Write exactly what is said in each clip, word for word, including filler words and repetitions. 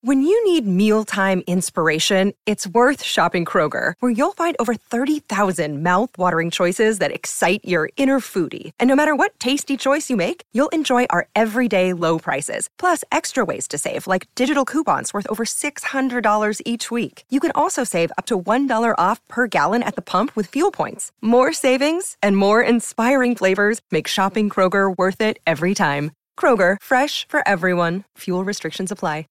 When you need mealtime inspiration, it's worth shopping Kroger, where you'll find over thirty thousand mouth-watering choices that excite your inner foodie. And no matter what tasty choice you make, you'll enjoy our everyday low prices, plus extra ways to save, like digital coupons worth over six hundred dollars each week. You can also save up to one dollar off per gallon at the pump with fuel points. More savings and more inspiring flavors make shopping Kroger worth it every time. Kroger, fresh for everyone. Fuel restrictions apply.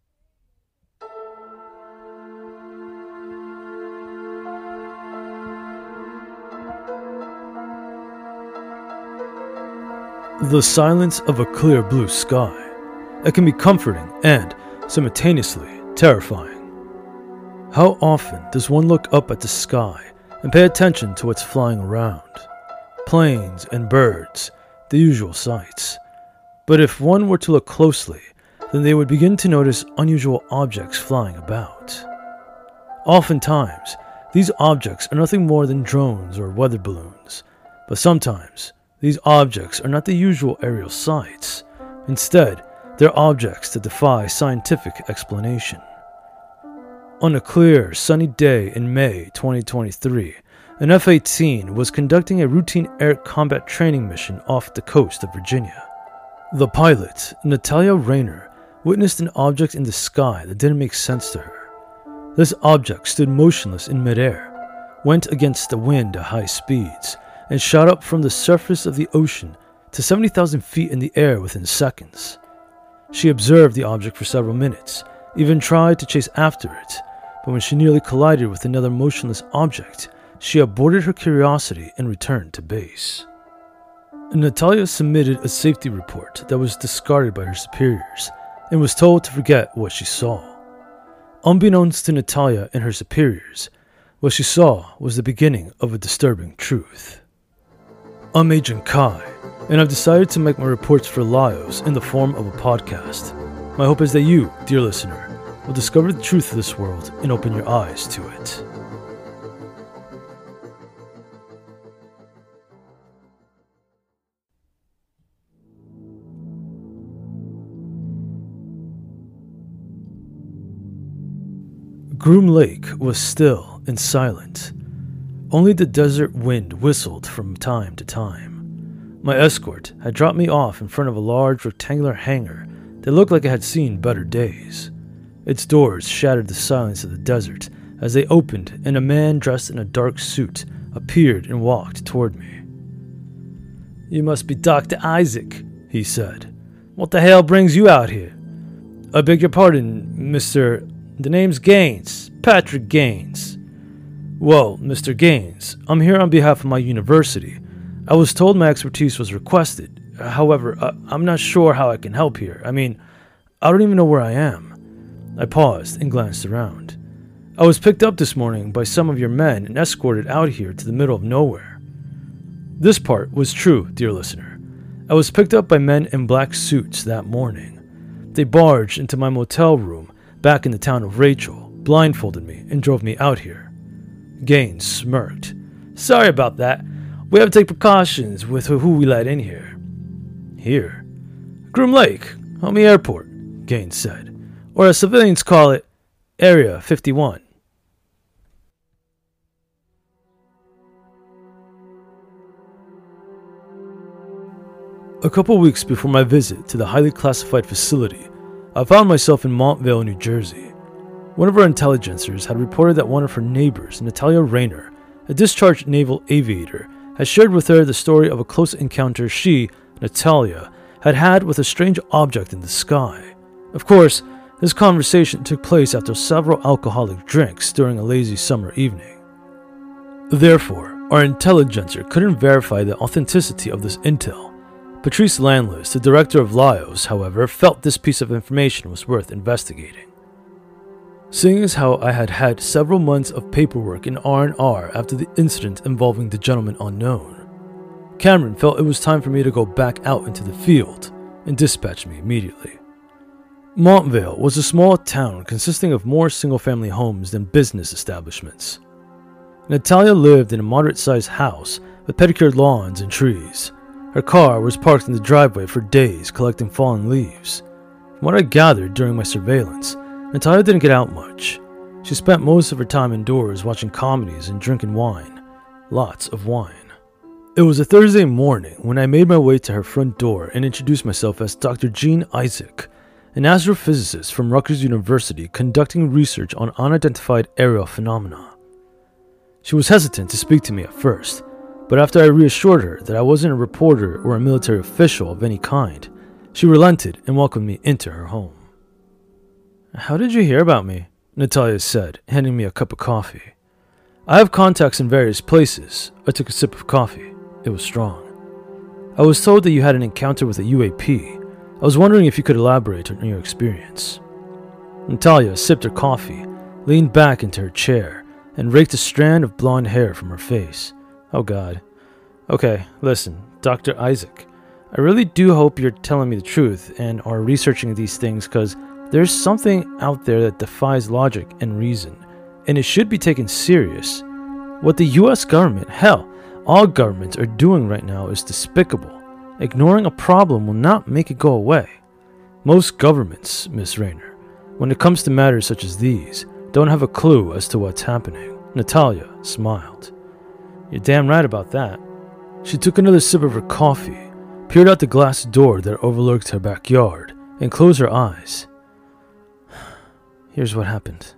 The silence of a clear blue sky. It can be comforting and, simultaneously, terrifying. How often does one look up at the sky and pay attention to what's flying around? Planes and birds, the usual sights. But if one were to look closely, then they would begin to notice unusual objects flying about. Oftentimes, these objects are nothing more than drones or weather balloons, but sometimes, these objects are not the usual aerial sights. Instead, they're objects that defy scientific explanation. On a clear, sunny day in May twenty twenty-three, an F eighteen was conducting a routine air combat training mission off the coast of Virginia. The pilot, Natalia Rayner, witnessed an object in the sky that didn't make sense to her. This object stood motionless in midair, went against the wind at high speeds, and shot up from the surface of the ocean to seventy thousand feet in the air within seconds. She observed the object for several minutes, even tried to chase after it, but when she nearly collided with another motionless object, she aborted her curiosity and returned to base. Natalia submitted a safety report that was discarded by her superiors and was told to forget what she saw. Unbeknownst to Natalia and her superiors, what she saw was the beginning of a disturbing truth. I'm Agent Kai, and I've decided to make my reports for Laos in the form of a podcast. My hope is that you, dear listener, will discover the truth of this world and open your eyes to it. Groom Lake was still and silent. Only the desert wind whistled from time to time. My escort had dropped me off in front of a large rectangular hangar that looked like it had seen better days. Its doors shattered the silence of the desert as they opened, and a man dressed in a dark suit appeared and walked toward me. "You must be Doctor Isaac," he said. "What the hell brings you out here?" "I beg your pardon, Mister The name's Gaines, Patrick Gaines." "Well, Mister Gaines, I'm here on behalf of my university. I was told my expertise was requested. However, I, I'm not sure how I can help here. I mean, I don't even know where I am." I paused and glanced around. "I was picked up this morning by some of your men and escorted out here to the middle of nowhere." This part was true, dear listener. I was picked up by men in black suits that morning. They barged into my motel room back in the town of Rachel, blindfolded me, and drove me out here. Gaines smirked. "Sorry about that. We have to take precautions with who we let in here." "Here?" "Groom Lake, Homey Airport," Gaines said. "Or as civilians call it, Area fifty-one. A couple weeks before my visit to the highly classified facility, I found myself in Montvale, New Jersey. One of our intelligencers had reported that one of her neighbors, Natalia Rayner, a discharged naval aviator, had shared with her the story of a close encounter she, Natalia, had had with a strange object in the sky. Of course, this conversation took place after several alcoholic drinks during a lazy summer evening. Therefore, our intelligencer couldn't verify the authenticity of this intel. Patrice Landless, the director of Laos, however, felt this piece of information was worth investigating. Seeing as how I had had several months of paperwork in R and R after the incident involving the gentleman unknown, Cameron felt it was time for me to go back out into the field and dispatched me immediately. Montvale was a small town consisting of more single-family homes than business establishments. Natalia lived in a moderate-sized house with pedicured lawns and trees. Her car was parked in the driveway for days collecting fallen leaves. From what I gathered during my surveillance, Natalia didn't get out much. She spent most of her time indoors watching comedies and drinking wine. Lots of wine. It was a Thursday morning when I made my way to her front door and introduced myself as Doctor Gene Isaac, an astrophysicist from Rutgers University conducting research on unidentified aerial phenomena. She was hesitant to speak to me at first, but after I reassured her that I wasn't a reporter or a military official of any kind, she relented and welcomed me into her home. "How did you hear about me?" Natalia said, handing me a cup of coffee. "I have contacts in various places." I took a sip of coffee. It was strong. "I was told that you had an encounter with a U A P. I was wondering if you could elaborate on your experience." Natalia sipped her coffee, leaned back into her chair, and raked a strand of blonde hair from her face. "Oh God. Okay, listen, Doctor Isaac. I really do hope you're telling me the truth and are researching these things, because there's something out there that defies logic and reason, and it should be taken serious. What the U S government, hell, all governments are doing right now is despicable. Ignoring a problem will not make it go away. Most governments, Miss Rayner, when it comes to matters such as these, don't have a clue as to what's happening." Natalia smiled. "You're damn right about that." She took another sip of her coffee, peered out the glass door that overlooked her backyard, and closed her eyes. "Here's what happened."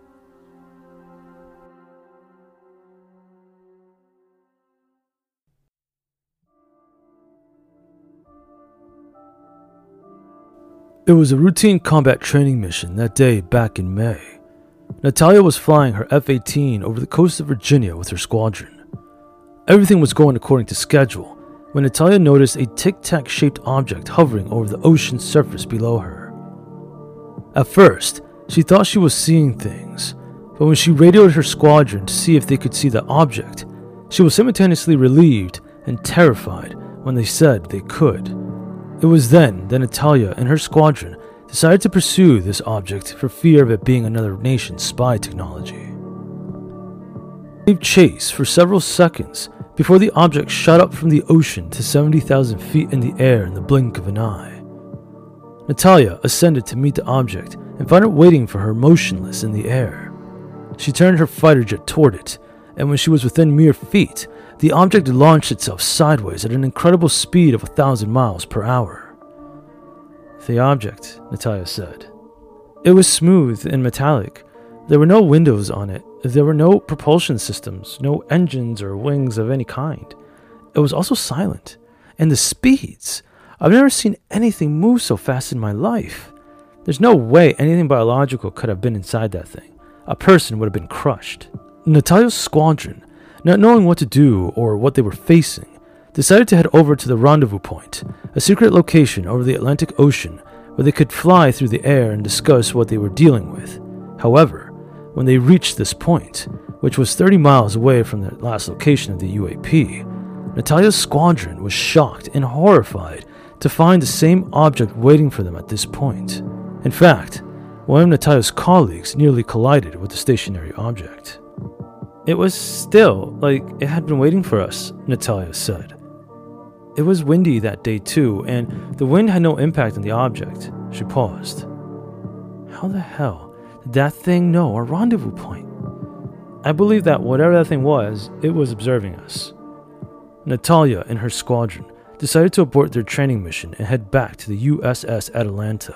It was a routine combat training mission that day back in May. Natalia was flying her F eighteen over the coast of Virginia with her squadron. Everything was going according to schedule when Natalia noticed a tic-tac shaped object hovering over the ocean surface below her. At first, she thought she was seeing things, but when she radioed her squadron to see if they could see the object, she was simultaneously relieved and terrified when they said they could. It was then that Natalia and her squadron decided to pursue this object for fear of it being another nation's spy technology. They gave chase for several seconds before the object shot up from the ocean to seventy thousand feet in the air in the blink of an eye. Natalia ascended to meet the object and found it waiting for her motionless in the air. She turned her fighter jet toward it, and when she was within mere feet, the object launched itself sideways at an incredible speed of a thousand miles per hour. "The object," Natalia said. "It was smooth and metallic. There were no windows on it. There were no propulsion systems, no engines or wings of any kind. It was also silent. And the speeds! I've never seen anything move so fast in my life. There's no way anything biological could have been inside that thing. A person would have been crushed." Natalia's squadron, not knowing what to do or what they were facing, decided to head over to the rendezvous point, a secret location over the Atlantic Ocean where they could fly through the air and discuss what they were dealing with. However, when they reached this point, which was thirty miles away from the last location of the U A P, Natalia's squadron was shocked and horrified to find the same object waiting for them at this point. In fact, one of Natalia's colleagues nearly collided with the stationary object. "It was still like it had been waiting for us," Natalia said. "It was windy that day too, and the wind had no impact on the object." She paused. "How the hell did that thing know our rendezvous point?" "I believe that whatever that thing was, it was observing us." Natalia and her squadron decided to abort their training mission and head back to the U S S Atalanta.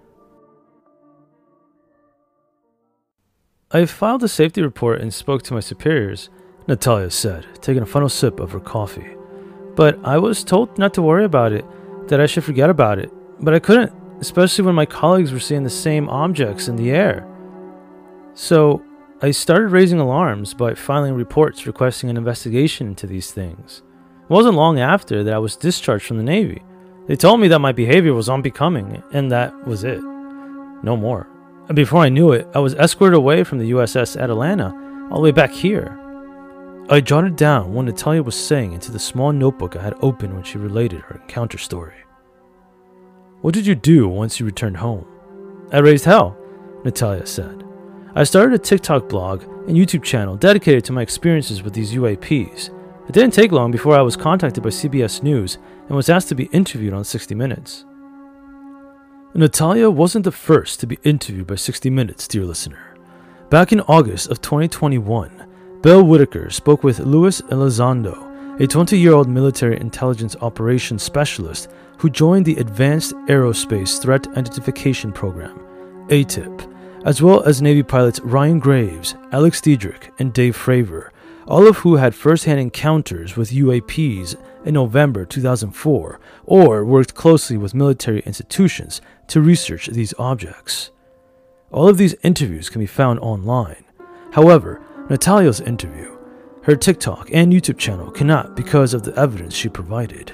"I filed a safety report and spoke to my superiors," Natalia said, taking a final sip of her coffee. "But I was told not to worry about it, that I should forget about it. But I couldn't, especially when my colleagues were seeing the same objects in the air. So I started raising alarms by filing reports requesting an investigation into these things. It wasn't long after that I was discharged from the Navy. They told me that my behavior was unbecoming, and that was it. No more. And before I knew it, I was escorted away from the U S S Atalanta all the way back here." I jotted down what Natalia was saying into the small notebook I had opened when she related her encounter story. "What did you do once you returned home?" "I raised hell," Natalia said. "I started a TikTok blog and YouTube channel dedicated to my experiences with these U A Ps. It didn't take long before I was contacted by C B S News and was asked to be interviewed on sixty minutes. Natalia wasn't the first to be interviewed by sixty minutes, dear listener. Back in August of twenty twenty-one, Belle Whitaker spoke with Luis Elizondo, a twenty-year-old military intelligence operations specialist who joined the Advanced Aerospace Threat Identification Program, A T I P, as well as Navy pilots Ryan Graves, Alex Diedrich, and Dave Fravor, all of who had first-hand encounters with U A Ps in November two thousand four or worked closely with military institutions to research these objects. All of these interviews can be found online. However, Natalia's interview, her TikTok and YouTube channel cannot because of the evidence she provided.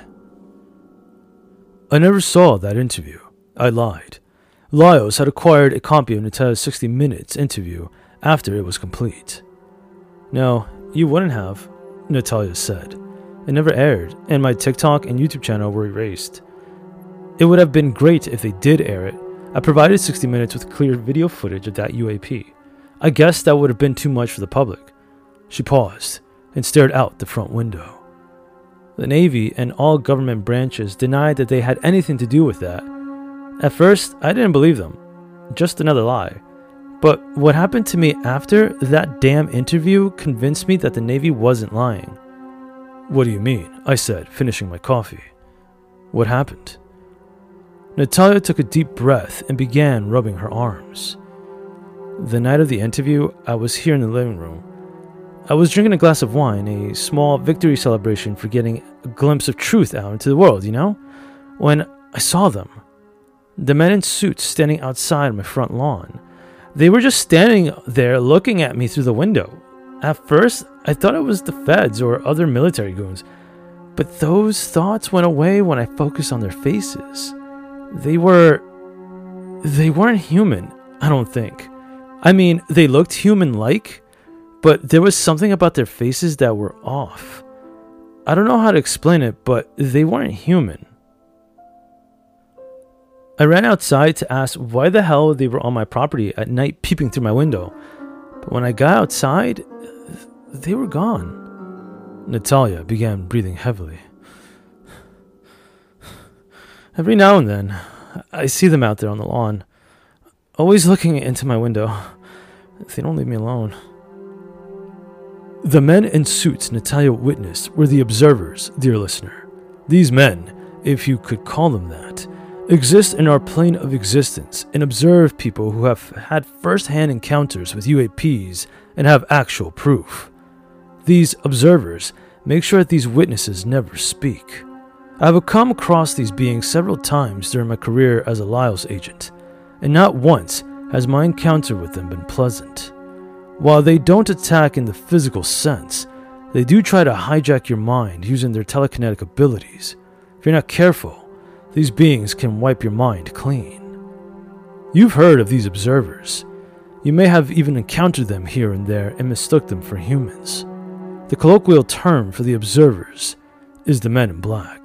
I never saw that interview. I lied. Lyos had acquired a copy of Natalia's sixty minutes interview after it was complete. No, you wouldn't have, Natalia said. It never aired, and my TikTok and YouTube channel were erased. It would have been great if they did air it. I provided sixty minutes with clear video footage of that U A P. I guess that would have been too much for the public. She paused and stared out the front window. The Navy and all government branches denied that they had anything to do with that. At first, I didn't believe them. Just another lie. But what happened to me after that damn interview convinced me that the Navy wasn't lying. What do you mean? I said, finishing my coffee. What happened? Natalia took a deep breath and began rubbing her arms. The night of the interview, I was here in the living room. I was drinking a glass of wine, a small victory celebration for getting a glimpse of truth out into the world, you know? When I saw them. The men in suits standing outside my front lawn. They were just standing there looking at me through the window. At first, I thought it was the feds or other military goons. But those thoughts went away when I focused on their faces. They were... They weren't human, I don't think. I mean, they looked human-like, but there was something about their faces that were off. I don't know how to explain it, but they weren't human. I ran outside to ask why the hell they were on my property at night peeping through my window. But when I got outside, they were gone. Natalia began breathing heavily. Every now and then, I see them out there on the lawn, always looking into my window. They don't leave me alone. The men in suits Natalia witnessed were the observers, dear listener. These men, if you could call them that, exist in our plane of existence and observe people who have had first-hand encounters with U A Ps and have actual proof. These observers make sure that these witnesses never speak. I have come across these beings several times during my career as a Lyos agent, and not once has my encounter with them been pleasant. While they don't attack in the physical sense, they do try to hijack your mind using their telekinetic abilities. If you're not careful, these beings can wipe your mind clean. You've heard of these observers. You may have even encountered them here and there and mistook them for humans. The colloquial term for the observers is the men in black.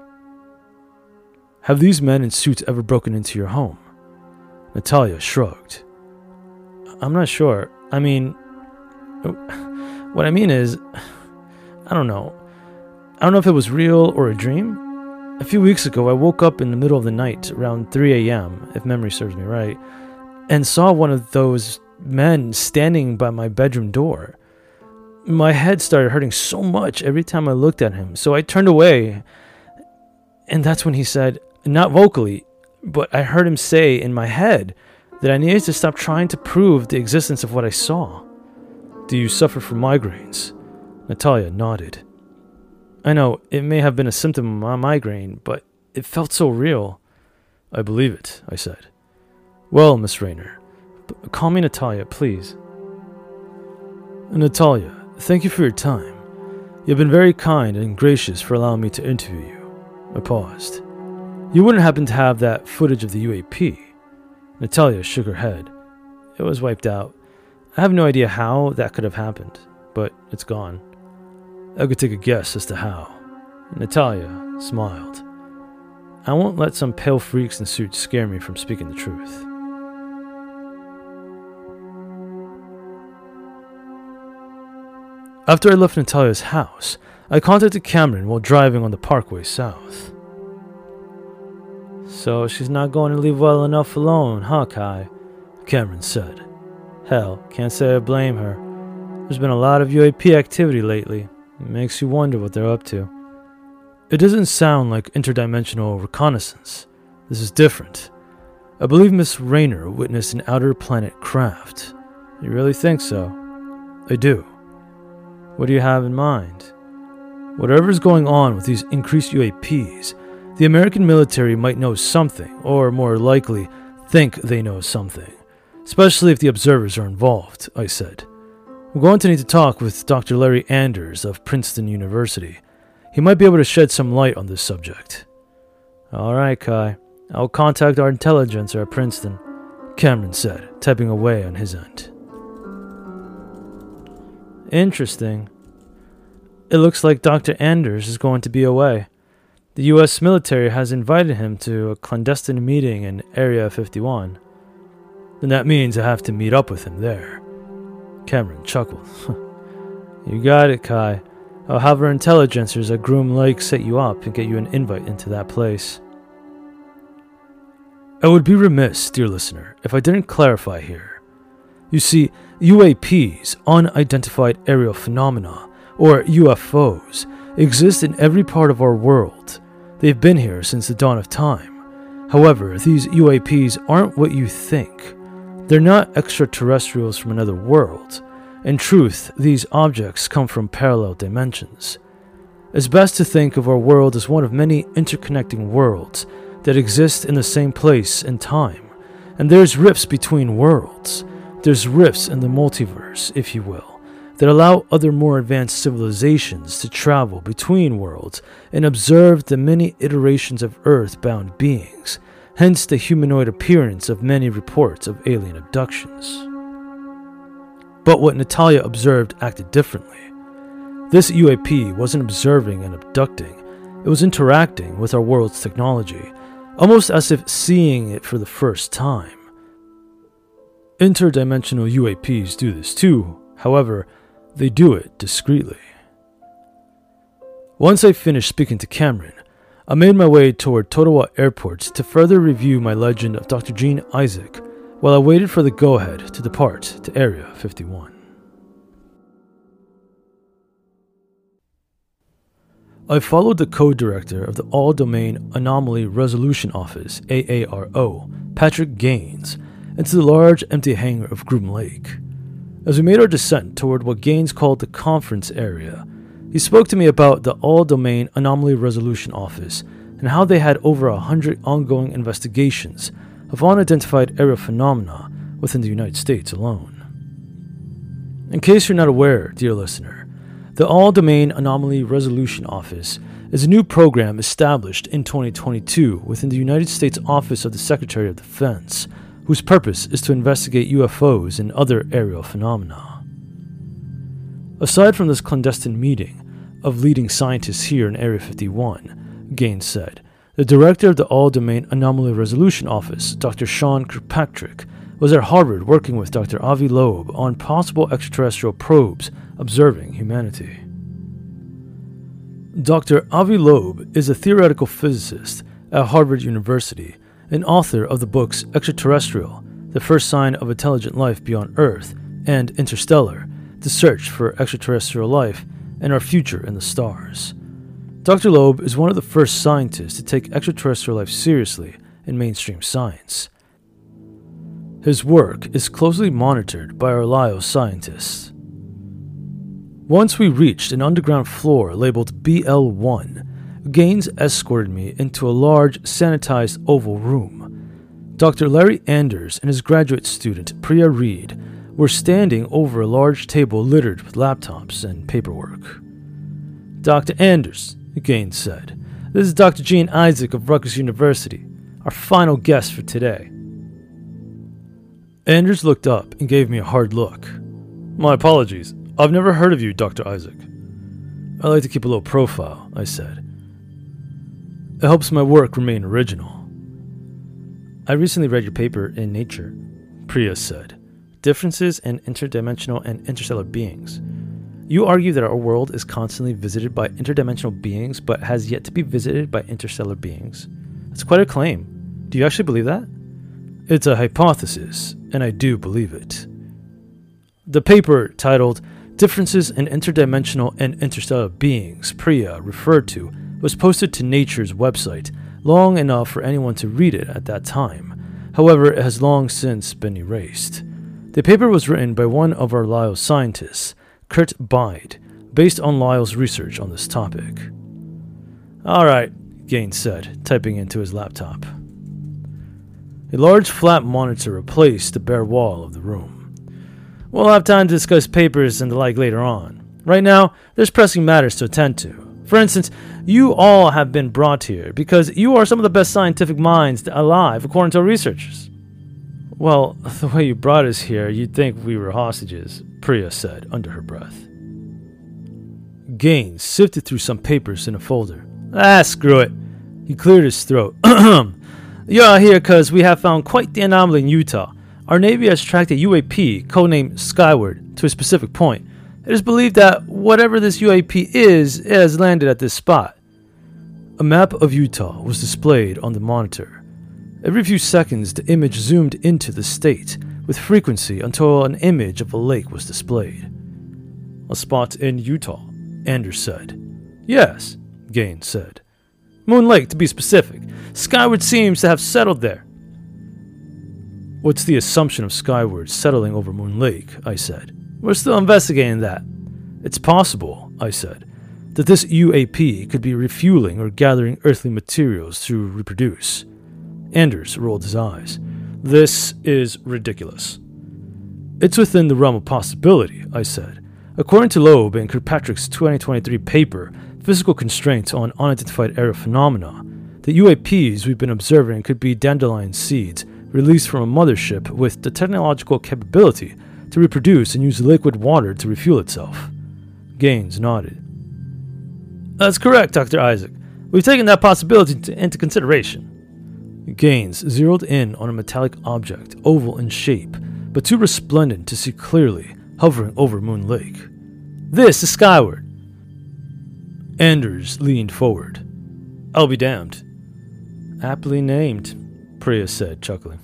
Have these men in suits ever broken into your home? Natalia shrugged. I'm not sure. I mean, what I mean is, I don't know. I don't know if it was real or a dream. A few weeks ago, I woke up in the middle of the night, around three a.m., if memory serves me right, and saw one of those men standing by my bedroom door. My head started hurting so much every time I looked at him, so I turned away, and that's when he said, not vocally, but I heard him say in my head that I needed to stop trying to prove the existence of what I saw. Do you suffer from migraines? Natalia nodded. I know, it may have been a symptom of my migraine, but it felt so real. I believe it, I said. Well, Miss Rayner, call me Natalia, please. Natalia, thank you for your time. You've been very kind and gracious for allowing me to interview you. I paused. You wouldn't happen to have that footage of the U A P? Natalia shook her head. It was wiped out. I have no idea how that could have happened, but it's gone. I could take a guess as to how. Natalia smiled. I won't let some pale freaks in suits scare me from speaking the truth. After I left Natalia's house, I contacted Cameron while driving on the Parkway South. So she's not going to leave well enough alone, huh, Kai? Cameron said. Hell, can't say I blame her. There's been a lot of U A P activity lately. It makes you wonder what they're up to. It doesn't sound like interdimensional reconnaissance. This is different. I believe Miss Rayner witnessed an outer planet craft. You really think so? I do. What do you have in mind? Whatever's going on with these increased U A Ps, the American military might know something, or more likely, think they know something. Especially if the observers are involved, I said. I'm going to need to talk with Doctor Larry Anders of Princeton University. He might be able to shed some light on this subject. All right, Kai. I'll contact our intelligencer at Princeton, Cameron said, typing away on his end. Interesting. It looks like Doctor Anders is going to be away. The U S military has invited him to a clandestine meeting in Area fifty-one. Then that means I have to meet up with him there. Cameron chuckled. You got it, Kai. I'll have our intelligencers at Groom Lake set you up and get you an invite into that place. I would be remiss, dear listener, if I didn't clarify here. You see, U A Ps, unidentified aerial phenomena, or U F Os, exist in every part of our world. They've been here since the dawn of time. However, these U A Ps aren't what you think. They're not extraterrestrials from another world. In truth, these objects come from parallel dimensions. It's best to think of our world as one of many interconnecting worlds that exist in the same place and time. And there's rifts between worlds. There's rifts in the multiverse, if you will, that allow other more advanced civilizations to travel between worlds and observe the many iterations of Earth-bound beings, hence the humanoid appearance of many reports of alien abductions. But what Natalia observed acted differently. This U A P wasn't observing and abducting, it was interacting with our world's technology, almost as if seeing it for the first time. Interdimensional U A Ps do this too, however, they do it discreetly. Once I finished speaking to Cameron, I made my way toward Totowa Airport to further review my legend of Doctor Gene Isaac while I waited for the go-ahead to depart to Area fifty-one. I followed the co-director of the All-Domain Anomaly Resolution Office, A A R O, Patrick Gaines, into the large empty hangar of Groom Lake. As we made our descent toward what Gaines called the conference area, he spoke to me about the All-Domain Anomaly Resolution Office and how they had over a hundred ongoing investigations of unidentified aerial phenomena within the United States alone. In case you're not aware, dear listener, the All-Domain Anomaly Resolution Office is a new program established in twenty twenty-two within the United States Office of the Secretary of Defense, whose purpose is to investigate U F Os and other aerial phenomena. Aside from this clandestine meeting of leading scientists here in Area fifty-one, Gaines said, the director of the All-Domain Anomaly Resolution Office, Doctor Sean Kirkpatrick, was at Harvard working with Doctor Avi Loeb on possible extraterrestrial probes observing humanity. Doctor Avi Loeb is a theoretical physicist at Harvard University and author of the books Extraterrestrial, The First Sign of Intelligent Life Beyond Earth, and Interstellar, The Search for Extraterrestrial Life and Our Future in the Stars. Doctor Loeb is one of the first scientists to take extraterrestrial life seriously in mainstream science. His work is closely monitored by our L I O scientists. Once we reached an underground floor labeled B L one, Gaines escorted me into a large, sanitized oval room. Doctor Larry Anders and his graduate student, Priya Reed, were standing over a large table littered with laptops and paperwork. Doctor Anders, Gaines said, this is Doctor Gene Isaac of Rutgers University, our final guest for today. Anders looked up and gave me a hard look. My apologies. I've never heard of you, Doctor Isaac. I like to keep a low profile, I said. It helps my work remain original. I recently read your paper in Nature, Priya said. Differences in interdimensional and interstellar beings. You argue that our world is constantly visited by interdimensional beings but has yet to be visited by interstellar beings. That's quite a claim. Do you actually believe that? It's a hypothesis, and I do believe it. The paper, titled Differences in Interdimensional and Interstellar Beings, Priya referred to, was posted to Nature's website long enough for anyone to read it at that time. However, it has long since been erased. The paper was written by one of our Lyell scientists, Kurt Bide, based on Lyell's research on this topic. All right, Gaines said, typing into his laptop. A large flat monitor replaced the bare wall of the room. We'll have time to discuss papers and the like later on. Right now, there's pressing matters to attend to. For instance, you all have been brought here because you are some of the best scientific minds alive, according to our researchers. Well, the way you brought us here, you'd think we were hostages, Priya said under her breath. Gaines sifted through some papers in a folder. Ah, screw it. He cleared his throat. You're out here because we have found quite the anomaly in Utah. Our Navy has tracked a U A P, codenamed Skyward, to a specific point. It is believed that whatever this U A P is, it has landed at this spot. A map of Utah was displayed on the monitor. Every few seconds, the image zoomed into the state, with frequency until an image of a lake was displayed. A spot in Utah, Anders said. Yes, Gaines said. Moon Lake, to be specific. Skyward seems to have settled there. What's the assumption of Skyward settling over Moon Lake? I said. We're still investigating that. It's possible, I said, that this U A P could be refueling or gathering earthly materials to reproduce. Anders rolled his eyes. This is ridiculous. It's within the realm of possibility, I said. According to Loeb and Kirkpatrick's twenty twenty-three paper, Physical Constraints on Unidentified Aerial Phenomena, the U A Ps we've been observing could be dandelion seeds released from a mothership with the technological capability to reproduce and use liquid water to refuel itself. Gaines nodded. That's correct, Doctor Isaac. We've taken that possibility to, into consideration. Gaines zeroed in on a metallic object, oval in shape, but too resplendent to see clearly, hovering over Moon Lake. This is Skyward. Anders leaned forward. I'll be damned. Aptly named, Priya said, chuckling.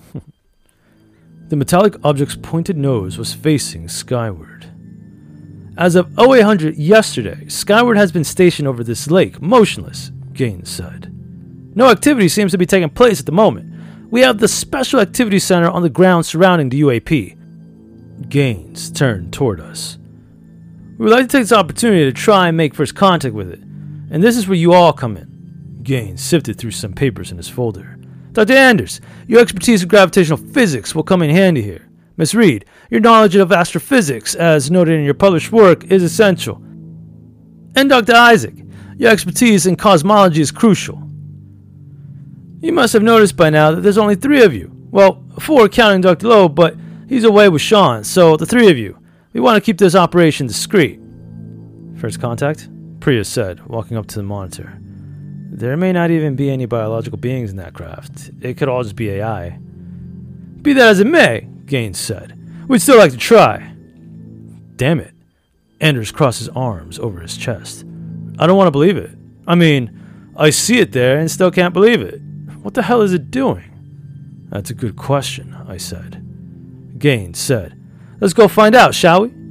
The metallic object's pointed nose was facing skyward. As of oh eight hundred yesterday, Skyward has been stationed over this lake, motionless, Gaines said. No activity seems to be taking place at the moment. We have the Special Activity Center on the ground surrounding the U A P. Gaines turned toward us. We would like to take this opportunity to try and make first contact with it, and this is where you all come in. Gaines sifted through some papers in his folder. Doctor Anders, your expertise in gravitational physics will come in handy here. Miss Reed, your knowledge of astrophysics, as noted in your published work, is essential. And Doctor Isaac, your expertise in cosmology is crucial. You must have noticed by now that there's only three of you. Well, four counting Doctor Loeb, but he's away with Sean, so the three of you. We want to keep this operation discreet. First contact? Priya said, walking up to the monitor. There may not even be any biological beings in that craft. It could all just be A I. Be that as it may, Gaines said. We'd still like to try. Damn it. Anders crossed his arms over his chest. I don't want to believe it. I mean, I see it there and still can't believe it. What the hell is it doing? That's a good question, I said. Gaines said, Let's go find out, shall we?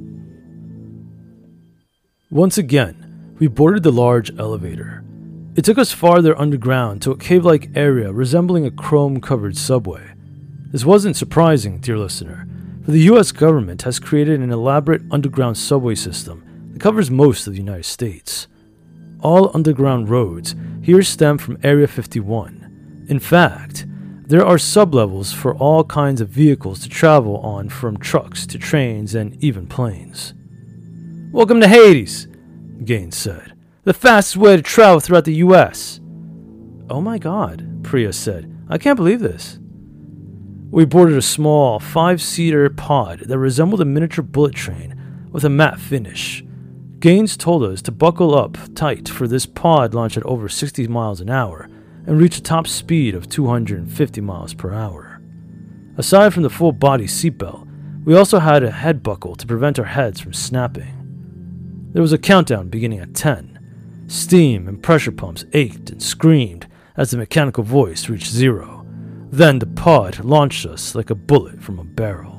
Once again, we boarded the large elevator. It took us farther underground to a cave-like area resembling a chrome-covered subway. This wasn't surprising, dear listener, for the U S government has created an elaborate underground subway system that covers most of the United States. All underground roads here stem from Area fifty-one. In fact, there are sublevels for all kinds of vehicles to travel on, from trucks to trains and even planes. Welcome to Hades, Gaines said. The fastest way to travel throughout the U S Oh my god, Priya said. I can't believe this. We boarded a small, five-seater pod that resembled a miniature bullet train with a matte finish. Gaines told us to buckle up tight, for this pod launched at over sixty miles an hour and reached a top speed of two hundred fifty miles per hour. Aside from the full-body seatbelt, we also had a head buckle to prevent our heads from snapping. There was a countdown beginning at ten. Steam and pressure pumps ached and screamed as the mechanical voice reached zero. Then the pod launched us like a bullet from a barrel.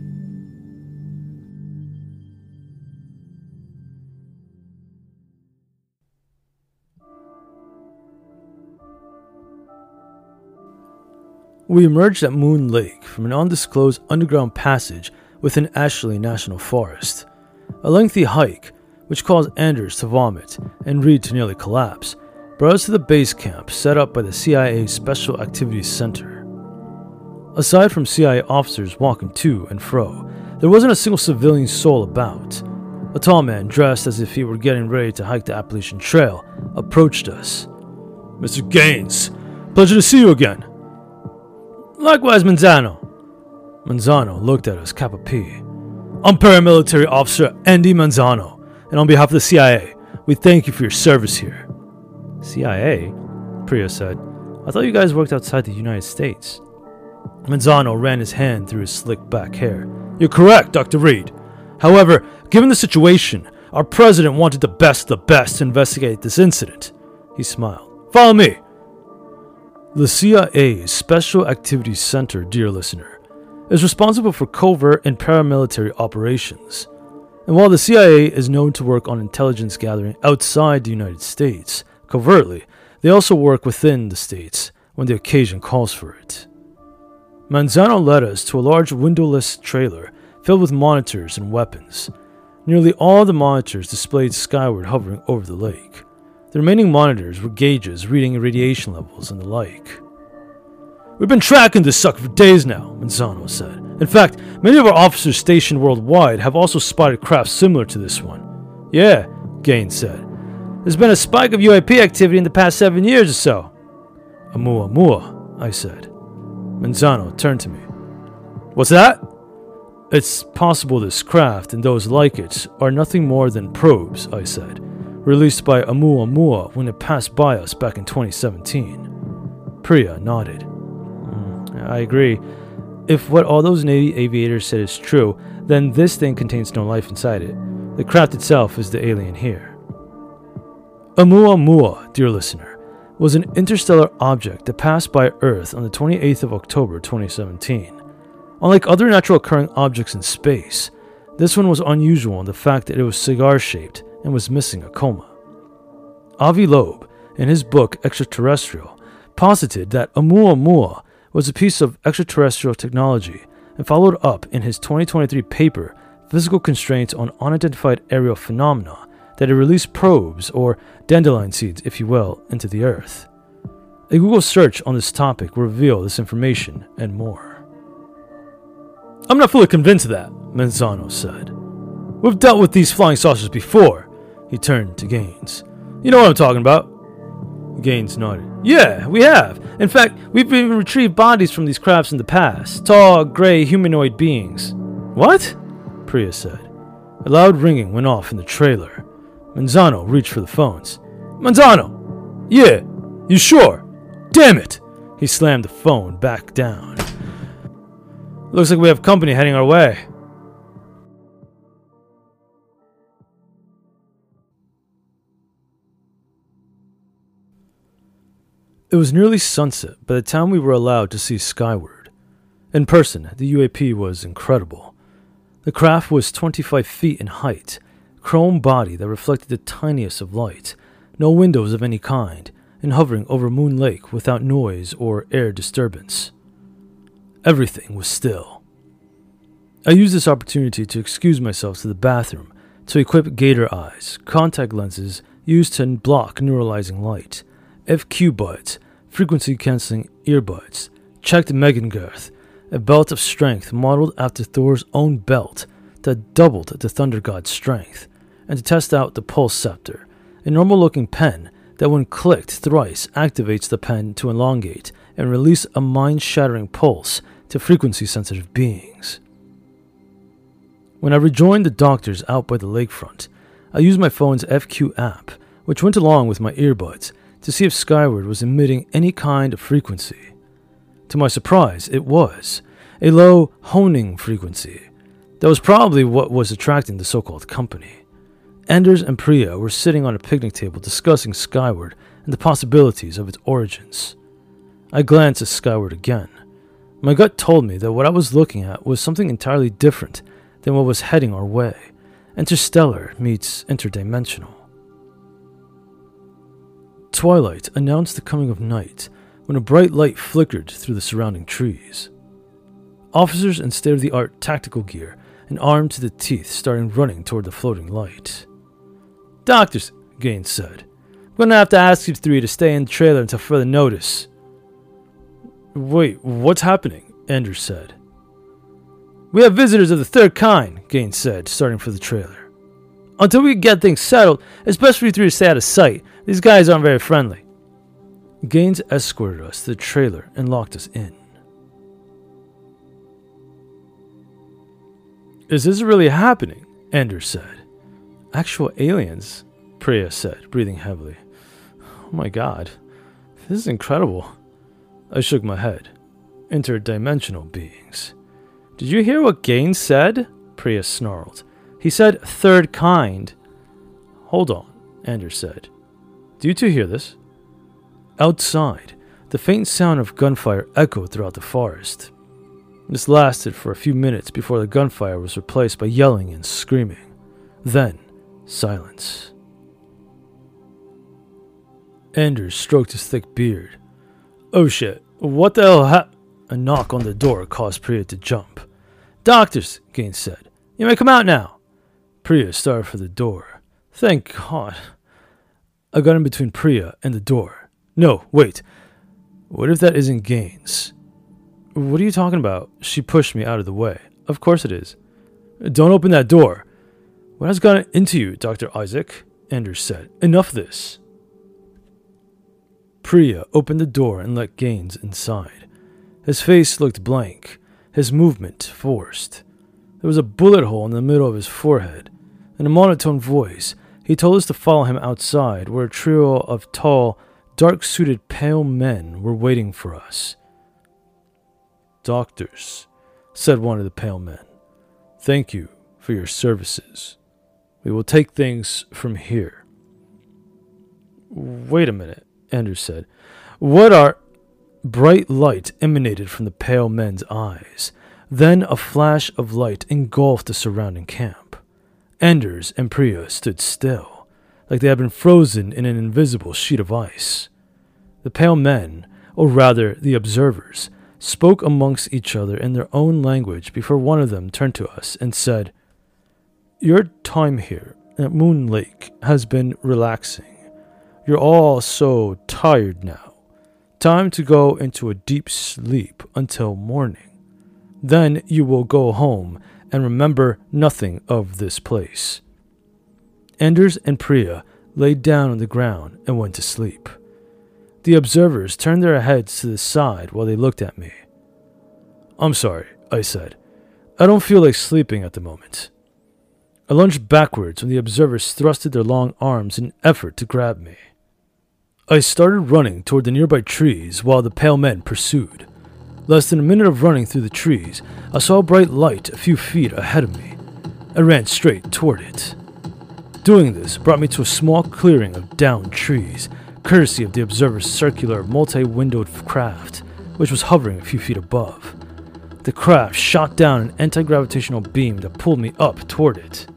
We emerged at Moon Lake from an undisclosed underground passage within Ashley National Forest. A lengthy hike, which caused Anders to vomit and Reed to nearly collapse, brought us to the base camp set up by the C I A Special Activities Center. Aside from C I A officers walking to and fro, there wasn't a single civilian soul about. A tall man, dressed as if he were getting ready to hike the Appalachian Trail, approached us. "Mister Gaines, pleasure to see you again." "Likewise, Manzano." Manzano looked at us, Kappa P. "I'm Paramilitary Officer Andy Manzano, and on behalf of the C I A, we thank you for your service here." "C I A? Priya said. "I thought you guys worked outside the United States." Manzano ran his hand through his slick back hair. "You're correct, Doctor Reed. However, given the situation, our president wanted the best of the best to investigate this incident." He smiled. "Follow me." The C I A's Special Activities Center, dear listener, is responsible for covert and paramilitary operations. And while the C I A is known to work on intelligence gathering outside the United States, covertly, they also work within the states when the occasion calls for it. Manzano led us to a large windowless trailer filled with monitors and weapons. Nearly all the monitors displayed skyward hovering over the lake. The remaining monitors were gauges reading radiation levels and the like. "We've been tracking this sucker for days now," Manzano said. "In fact, many of our officers stationed worldwide have also spotted craft similar to this one." "Yeah," Gaines said. "There's been a spike of U A P activity in the past seven years or so." "Oumuamua," I said. Manzano turned to me. "What's that?" "It's possible this craft and those like it are nothing more than probes," I said, "released by Oumuamua when it passed by us back in twenty seventeen. Priya nodded. Mm, I agree. If what all those Navy aviators said is true, then this thing contains no life inside it. The craft itself is the alien here. Oumuamua, dear listener, was an interstellar object that passed by Earth on the twenty-eighth of October twenty seventeen. Unlike other natural occurring objects in space, this one was unusual in the fact that it was cigar-shaped and was missing a coma. Avi Loeb, in his book Extraterrestrial, posited that Oumuamua was a piece of extraterrestrial technology and followed up in his twenty twenty-three paper Physical Constraints on Unidentified Aerial Phenomena that it released probes, or dandelion seeds if you will, into the Earth. A Google search on this topic will reveal this information and more. "I'm not fully convinced of that," Manzano said. "We've dealt with these flying saucers before." He turned to Gaines. "You know what I'm talking about?" Gaines nodded. "Yeah, we have. In fact, we've even retrieved bodies from these crafts in the past. Tall, gray, humanoid beings." "What?" Priya said. A loud ringing went off in the trailer. Manzano reached for the phones. "Manzano! Yeah, you sure? Damn it!" He slammed the phone back down. "Looks like we have company heading our way." It was nearly sunset by the time we were allowed to see skyward. In person, the U A P was incredible. The craft was twenty-five feet in height, chrome body that reflected the tiniest of light, no windows of any kind, and hovering over Moon Lake without noise or air disturbance. Everything was still. I used this opportunity to excuse myself to the bathroom to equip gator eyes, contact lenses used to block neuralizing light, F Q buds, frequency-canceling earbuds, checked Megan Girth, a belt of strength modeled after Thor's own belt that doubled the Thunder God's strength, and to test out the Pulse Scepter, a normal-looking pen that when clicked thrice activates the pen to elongate and release a mind-shattering pulse to frequency-sensitive beings. When I rejoined the doctors out by the lakefront, I used my phone's F Q app, which went along with my earbuds, to see if Skyward was emitting any kind of frequency. To my surprise, it was a low, honing frequency. That was probably what was attracting the so-called company. Anders and Priya were sitting on a picnic table discussing Skyward and the possibilities of its origins. I glanced skyward again. My gut told me that what I was looking at was something entirely different than what was heading our way. Interstellar meets interdimensional. Twilight announced the coming of night when a bright light flickered through the surrounding trees. Officers in state-of-the-art tactical gear and armed to the teeth started running toward the floating light. "Doctors," Gaines said, "I'm going to have to ask you three to stay in the trailer until further notice." "Wait, what's happening?" Anders said. "We have visitors of the third kind," Gaines said, starting for the trailer. "Until we get things settled, it's best for you three to stay out of sight. These guys aren't very friendly." Gaines escorted us to the trailer and locked us in. "Is this really happening?" Anders said. "Actual aliens," Priya said, breathing heavily. "Oh my god, this is incredible." I shook my head. "Interdimensional beings." "Did you hear what Gaines said?" Priya snarled. "He said third kind." "Hold on," Anders said. "Do you two hear this?" Outside, the faint sound of gunfire echoed throughout the forest. This lasted for a few minutes before the gunfire was replaced by yelling and screaming. Then, silence. Anders stroked his thick beard. "Oh shit, what the hell hap-" A knock on the door caused Priya to jump. "Doctors," Gaines said. "You may come out now." Priya started for the door. "Thank God." I got in between Priya and the door. "No, wait. What if that isn't Gaines?" "What are you talking about?" She pushed me out of the way. "Of course it is." "Don't open that door." "What has gotten into you, Doctor Isaac?" Anders said. "Enough of this." Priya opened the door and let Gaines inside. His face looked blank, his movement forced. There was a bullet hole in the middle of his forehead. In a monotone voice, he told us to follow him outside, where a trio of tall, dark-suited pale men were waiting for us. "Doctors," said one of the pale men, "thank you for your services. We will take things from here." "Wait a minute," Anders said. "What are—" Bright light emanated from the pale men's eyes. Then a flash of light engulfed the surrounding camp. Anders and Priya stood still, like they had been frozen in an invisible sheet of ice. The pale men, or rather the observers, spoke amongst each other in their own language before one of them turned to us and said, "Your time here at Moon Lake has been relaxing. You're all so tired now. Time to go into a deep sleep until morning. Then you will go home and remember nothing of this place." Anders and Priya laid down on the ground and went to sleep. The observers turned their heads to the side while they looked at me. "I'm sorry," I said. "I don't feel like sleeping at the moment." I lunged backwards when the observers thrusted their long arms in an effort to grab me. I started running toward the nearby trees while the pale men pursued. Less than a minute of running through the trees, I saw a bright light a few feet ahead of me. I ran straight toward it. Doing this brought me to a small clearing of downed trees, courtesy of the observer's circular, multi-windowed craft, which was hovering a few feet above. The craft shot down an anti-gravitational beam that pulled me up toward it.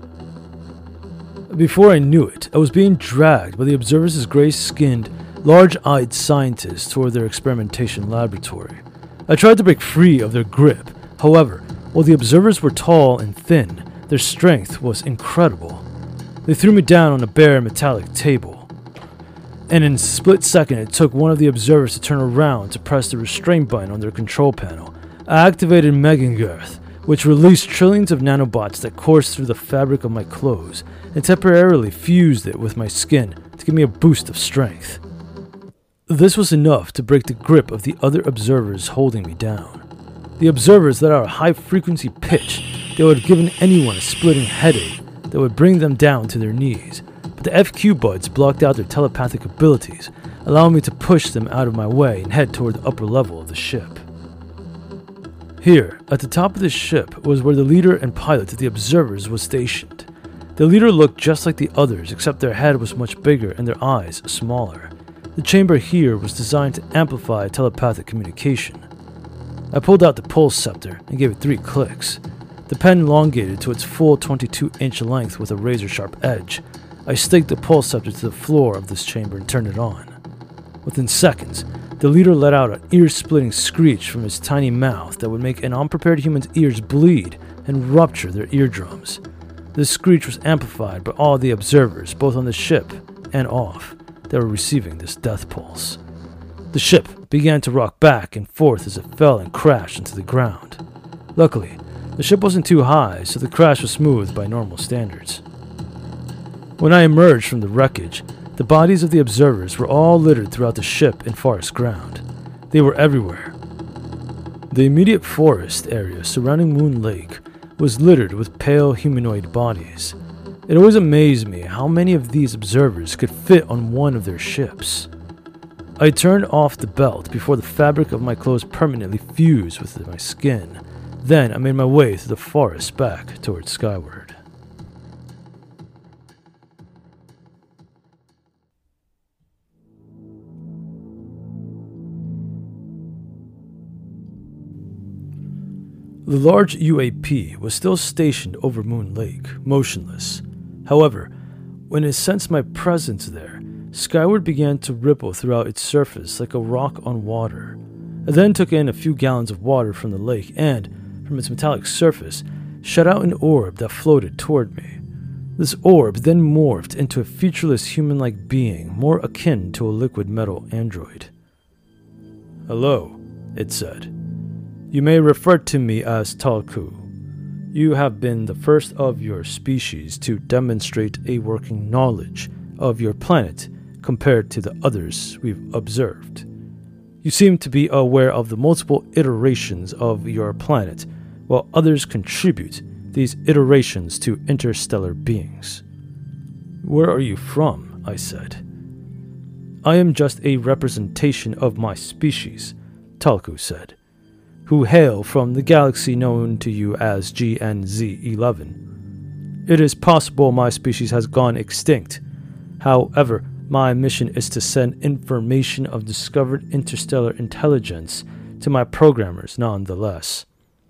Before I knew it, I was being dragged by the observers' gray-skinned, large-eyed scientists toward their experimentation laboratory. I tried to break free of their grip. However, while the observers were tall and thin, their strength was incredible. They threw me down on a bare metallic table. And in a split second, it took one of the observers to turn around to press the restraint button on their control panel. I activated Megangirth, which released trillions of nanobots that coursed through the fabric of my clothes and temporarily fused it with my skin to give me a boost of strength. This was enough to break the grip of the other observers holding me down. The observers that are a high-frequency pitch that would have given anyone a splitting headache that would bring them down to their knees, but the F Q buds blocked out their telepathic abilities, allowing me to push them out of my way and head toward the upper level of the ship. Here, at the top of the ship, was where the leader and pilot of the observers was stationed. The leader looked just like the others, except their head was much bigger and their eyes smaller. The chamber here was designed to amplify telepathic communication. I pulled out the pulse scepter and gave it three clicks. The pen elongated to its full twenty-two inch length with a razor-sharp edge. I staked the pulse scepter to the floor of this chamber and turned it on. Within seconds, the leader let out an ear-splitting screech from his tiny mouth that would make an unprepared human's ears bleed and rupture their eardrums. This screech was amplified by all the observers, both on the ship and off, that were receiving this death pulse. The ship began to rock back and forth as it fell and crashed into the ground. Luckily, the ship wasn't too high, so the crash was smooth by normal standards. When I emerged from the wreckage, the bodies of the observers were all littered throughout the ship and forest ground. They were everywhere. The immediate forest area surrounding Moon Lake was littered with pale humanoid bodies. It always amazed me how many of these observers could fit on one of their ships. I turned off the belt before the fabric of my clothes permanently fused with my skin. Then I made my way through the forest back towards Skyward. The large U A P was still stationed over Moon Lake, motionless. However, when it sensed my presence there, Skyward began to ripple throughout its surface like a rock on water. It then took in a few gallons of water from the lake and, from its metallic surface, shot out an orb that floated toward me. This orb then morphed into a featureless human-like being more akin to a liquid metal android. "Hello," it said. "You may refer to me as Talku. You have been the first of your species to demonstrate a working knowledge of your planet compared to the others we've observed. You seem to be aware of the multiple iterations of your planet, while others contribute these iterations to interstellar beings." "Where are you from?" I said. "I am just a representation of my species," Talku said, "who hail from the galaxy known to you as G N Z eleven. It is possible my species has gone extinct. However, my mission is to send information of discovered interstellar intelligence to my programmers nonetheless."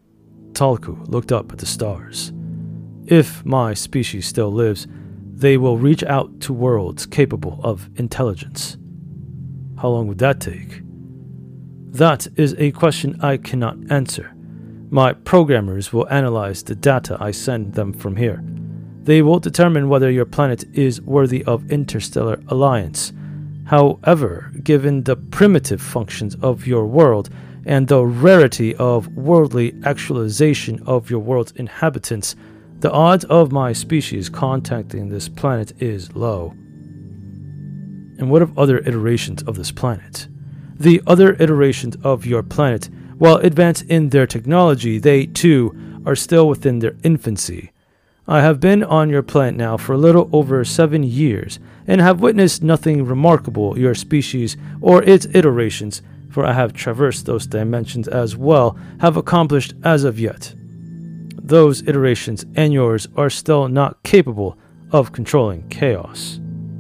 Talku looked up at the stars. "If my species still lives, they will reach out to worlds capable of intelligence." "How long would that take?" "That is a question I cannot answer. My programmers will analyze the data I send them from here. They will determine whether your planet is worthy of interstellar alliance. However, given the primitive functions of your world and the rarity of worldly actualization of your world's inhabitants, the odds of my species contacting this planet is low." "And what of other iterations of this planet?" "The other iterations of your planet, while advanced in their technology, they, too, are still within their infancy. I have been on your planet now for a little over seven years, and have witnessed nothing remarkable your species or its iterations, for I have traversed those dimensions as well, have accomplished as of yet. Those iterations and yours are still not capable of controlling chaos.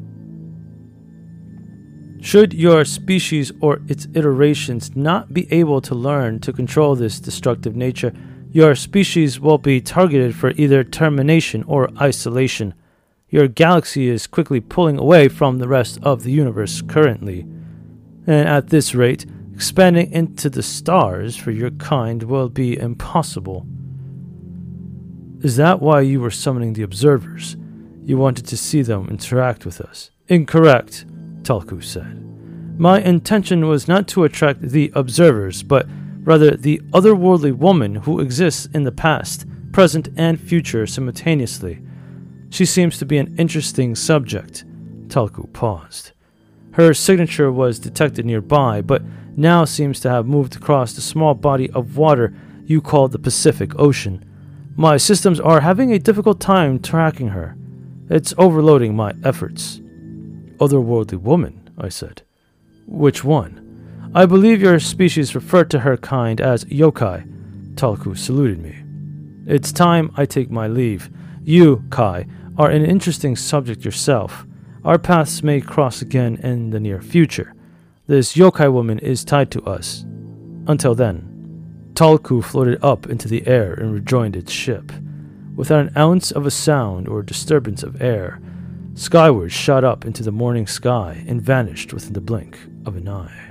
Should your species or its iterations not be able to learn to control this destructive nature, your species will be targeted for either termination or isolation. Your galaxy is quickly pulling away from the rest of the universe currently, and at this rate, expanding into the stars for your kind will be impossible." "Is that why you were summoning the observers? You wanted to see them interact with us?" "Incorrect," Talku said. "My intention was not to attract the observers, but rather the otherworldly woman who exists in the past, present, and future simultaneously. She seems to be an interesting subject." Talku paused. "Her signature was detected nearby, but now seems to have moved across the small body of water you call the Pacific Ocean. My systems are having a difficult time tracking her. It's overloading my efforts." "Otherworldly woman," I said. "Which one?" "I believe your species referred to her kind as yokai." Talku saluted me. "It's time I take my leave. You, Kai, are an interesting subject yourself. our paths may cross again in the near future. This yokai woman is tied to us. Until then. Talku floated up into the air and rejoined its ship. Without an ounce of a sound or disturbance of air, skyward shot up into the morning sky and vanished within the blink of an eye.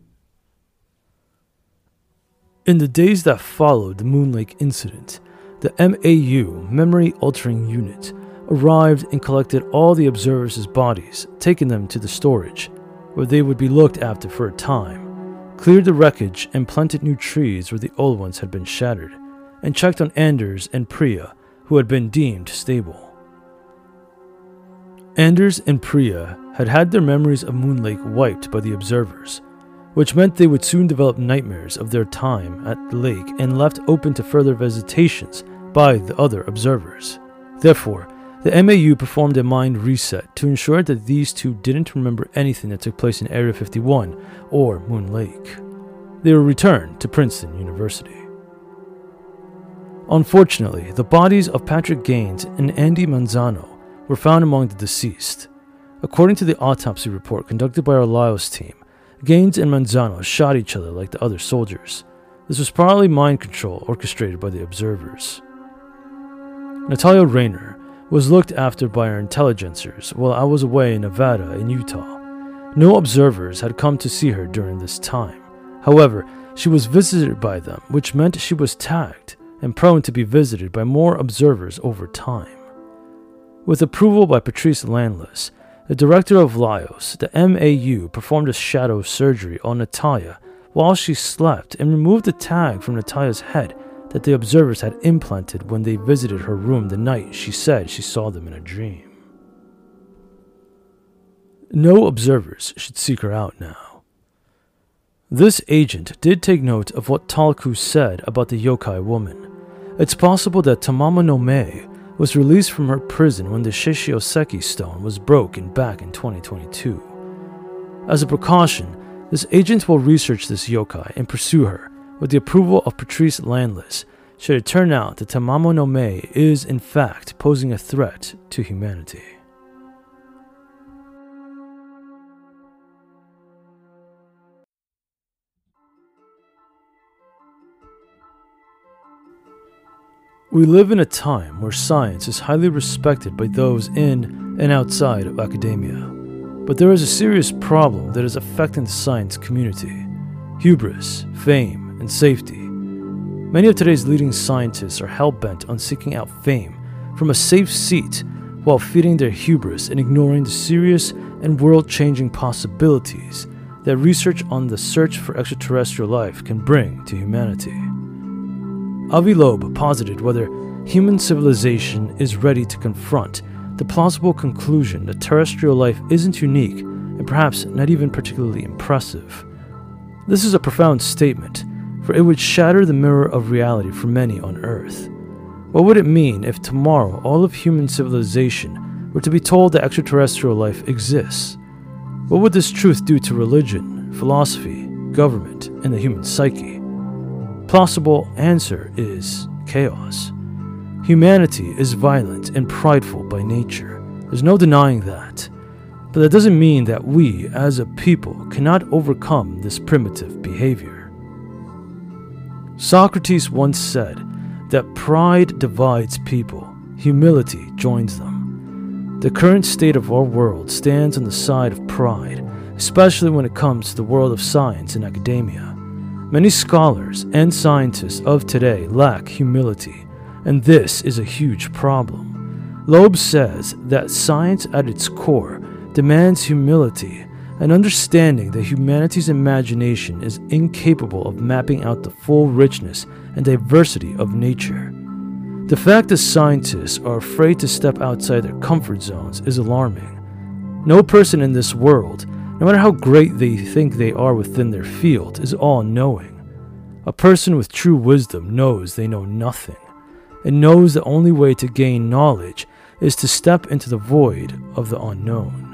In the days that followed the Moon Lake incident, the M A U Memory Altering Unit arrived and collected all the observers' bodies, taking them to the storage, where they would be looked after for a time, cleared the wreckage and planted new trees where the old ones had been shattered, and checked on Anders and Priya, who had been deemed stable. Anders and Priya had had their memories of Moon Lake wiped by the observers, which meant they would soon develop nightmares of their time at the lake and left open to further visitations by the other observers. Therefore, the M A U performed a mind reset to ensure that these two didn't remember anything that took place in Area fifty-one or Moon Lake. They were returned to Princeton University. Unfortunately, the bodies of Patrick Gaines and Andy Manzano were found among the deceased. According to the autopsy report conducted by our Laos team, Gaines and Manzano shot each other like the other soldiers. This was probably mind control orchestrated by the observers. Natalia Rayner was looked after by our intelligencers while I was away in Nevada and Utah. No observers had come to see her during this time. However, she was visited by them, which meant she was tagged and prone to be visited by more observers over time. With approval by Patrice Landless, the director of Laos, the M A U performed a shadow surgery on Natalia while she slept and removed the tag from Natalia's head that the observers had implanted when they visited her room the night she said she saw them in a dream. No observers should seek her out now. This agent did take note of what Talku said about the yokai woman. It's possible that Tamamo no Mae was released from her prison when the Shishioseki stone was broken back in twenty twenty-two. As a precaution, this agent will research this yokai and pursue her with the approval of Patrice Landless should it turn out that Tamamo no Mae is in fact posing a threat to humanity. We live in a time where science is highly respected by those in and outside of academia. But there is a serious problem that is affecting the science community: hubris, fame, and safety. Many of today's leading scientists are hell-bent on seeking out fame from a safe seat while feeding their hubris and ignoring the serious and world-changing possibilities that research on the search for extraterrestrial life can bring to humanity. Avi Loeb posited whether human civilization is ready to confront the plausible conclusion that terrestrial life isn't unique and perhaps not even particularly impressive. This is a profound statement, for it would shatter the mirror of reality for many on Earth. What would it mean if tomorrow all of human civilization were to be told that extraterrestrial life exists? What would this truth do to religion, philosophy, government, and the human psyche? Plausible answer is chaos. Humanity is violent and prideful by nature. There's no denying that. But that doesn't mean that we, as a people, cannot overcome this primitive behavior. Socrates once said that pride divides people, humility joins them. The current state of our world stands on the side of pride, especially when it comes to the world of science and academia. Many scholars and scientists of today lack humility, and this is a huge problem. Loeb says that science at its core demands humility and understanding that humanity's imagination is incapable of mapping out the full richness and diversity of nature. The fact that scientists are afraid to step outside their comfort zones is alarming. No person in this world, no matter how great they think they are within their field, is all-knowing. A person with true wisdom knows they know nothing, and knows the only way to gain knowledge is to step into the void of the unknown.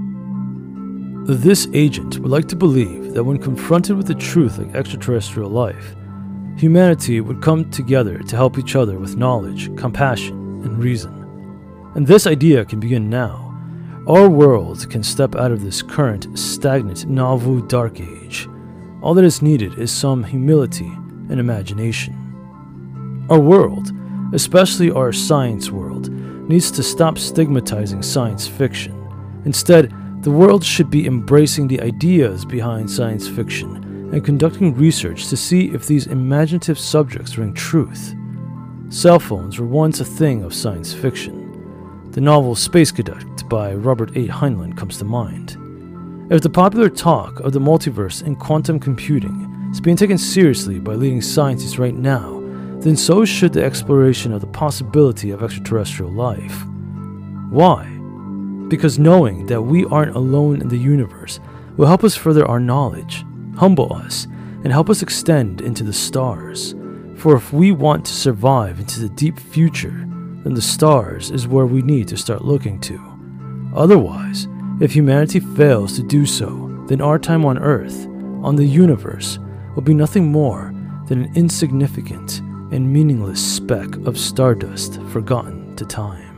This agent would like to believe that when confronted with the truth like extraterrestrial life, humanity would come together to help each other with knowledge, compassion, and reason. And this idea can begin now. our world can step out of this current, stagnant, Nauvoo dark age. All that is needed is some humility and imagination. Our world, especially our science world, needs to stop stigmatizing science fiction. Instead, the world should be embracing the ideas behind science fiction and conducting research to see if these imaginative subjects ring truth. Cell phones were once a thing of science fiction. The novel Space Cadet by Robert A. Heinlein comes to mind. If the popular talk of the multiverse and quantum computing is being taken seriously by leading scientists right now, then so should the exploration of the possibility of extraterrestrial life. Why? Because knowing that we aren't alone in the universe will help us further our knowledge, humble us, and help us extend into the stars. For if we want to survive into the deep future, then the stars is where we need to start looking to. Otherwise, if humanity fails to do so, then our time on Earth, on the universe, will be nothing more than an insignificant and meaningless speck of stardust forgotten to time.